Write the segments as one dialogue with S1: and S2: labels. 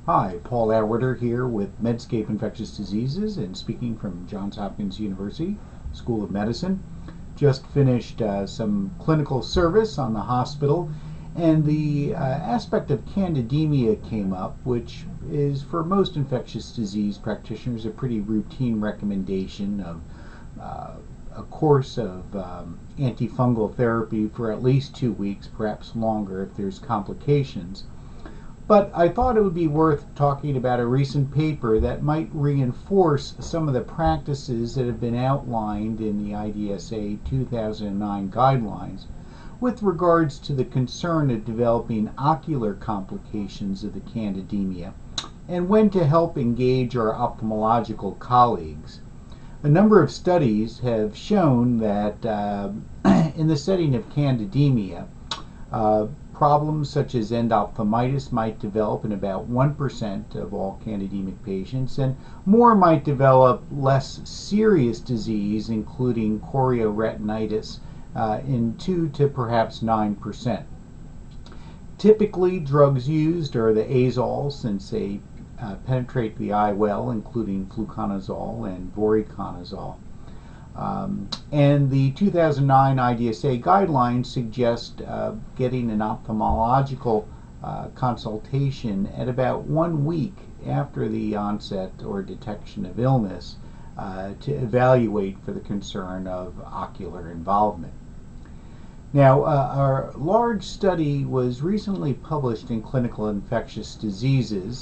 S1: Hi, Paul Atwater here with Medscape Infectious Diseases and speaking from Johns Hopkins University School of Medicine. Just finished some clinical service on the hospital, and the aspect of candidemia came up, which is for most infectious disease practitioners a pretty routine recommendation of a course of antifungal therapy for at least 2 weeks, perhaps longer if there's complications. But I thought it would be worth talking about a recent paper that might reinforce some of the practices that have been outlined in the IDSA 2009 guidelines with regards to the concern of developing ocular complications of the candidemia and when to help engage our ophthalmological colleagues. A number of studies have shown that in the setting of candidemia, problems such as endophthalmitis might develop in about 1% of all candidemic patients, and more might develop less serious disease, including chorioretinitis, in 2 to perhaps 9%. Typically, drugs used are the azoles, since they penetrate the eye well, including fluconazole and voriconazole. And the 2009 IDSA guidelines suggest getting an ophthalmological consultation at about 1 week after the onset or detection of illness to evaluate for the concern of ocular involvement. Now, our large study was recently published in Clinical Infectious Diseases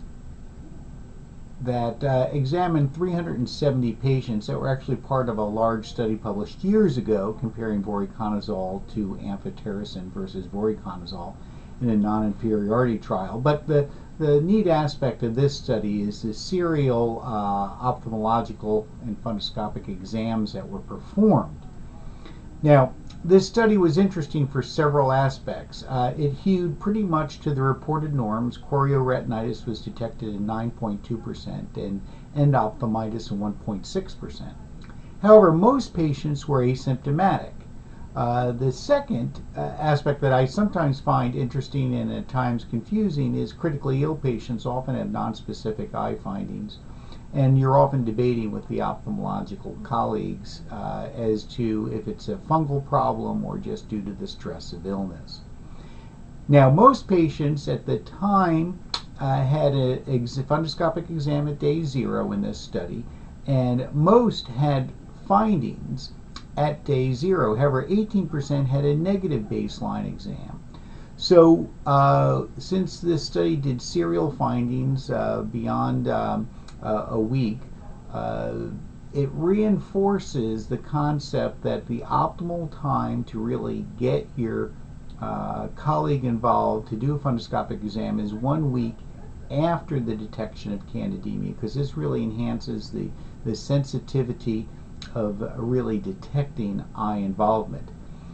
S1: that examined 370 patients that were actually part of a large study published years ago comparing voriconazole to amphotericin versus voriconazole in a non-inferiority trial. But the neat aspect of this study is the serial ophthalmological and fundoscopic exams that were performed. Now, this study was interesting for several aspects. It hewed pretty much to the reported norms. Chorioretinitis was detected in 9.2% and endophthalmitis in 1.6%. However, most patients were asymptomatic. The second aspect that I sometimes find interesting and at times confusing is critically ill patients often have nonspecific eye findings, and you're often debating with the ophthalmological colleagues as to if it's a fungal problem or just due to the stress of illness. Now, most patients at the time had a fundoscopic exam at day 0 in this study, and most had findings at day 0. However, 18% had a negative baseline exam. So since this study did serial findings beyond a week, it reinforces the concept that the optimal time to really get your colleague involved to do a fundoscopic exam is 1 week after the detection of candidemia, because this really enhances the sensitivity of really detecting eye involvement.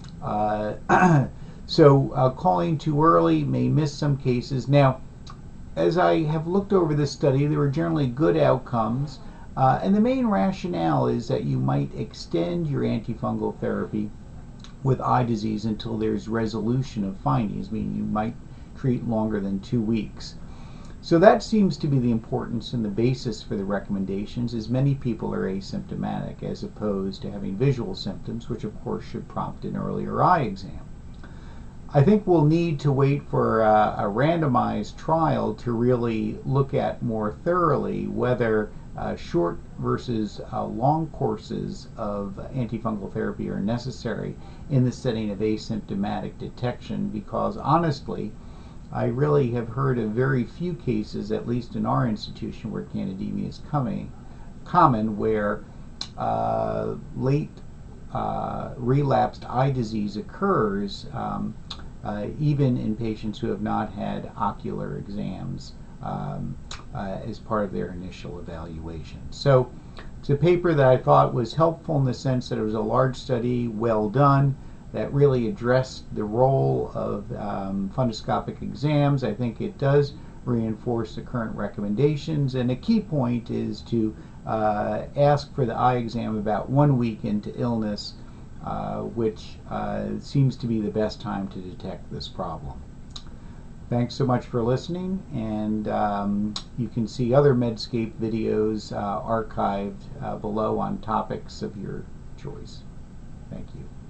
S1: So calling too early may miss some cases. Now, as I have looked over this study, there were generally good outcomes, and the main rationale is that you might extend your antifungal therapy with eye disease until there's resolution of findings, meaning you might treat longer than 2 weeks. So that seems to be the importance and the basis for the recommendations, as many people are asymptomatic as opposed to having visual symptoms, which of course should prompt an earlier eye exam. I think we'll need to wait for a randomized trial to really look at more thoroughly whether short versus long courses of antifungal therapy are necessary in the setting of asymptomatic detection, because honestly, I really have heard of very few cases, at least in our institution, where candidemia is common, where late relapsed eye disease occurs even in patients who have not had ocular exams as part of their initial evaluation. So it's a paper that I thought was helpful in the sense that it was a large study, well done, that really addressed the role of fundoscopic exams. I think it does reinforce the current recommendations, and a key point is to ask for the eye exam about 1 week into illness, which seems to be the best time to detect this problem. Thanks so much for listening, and you can see other Medscape videos archived below on topics of your choice. Thank you.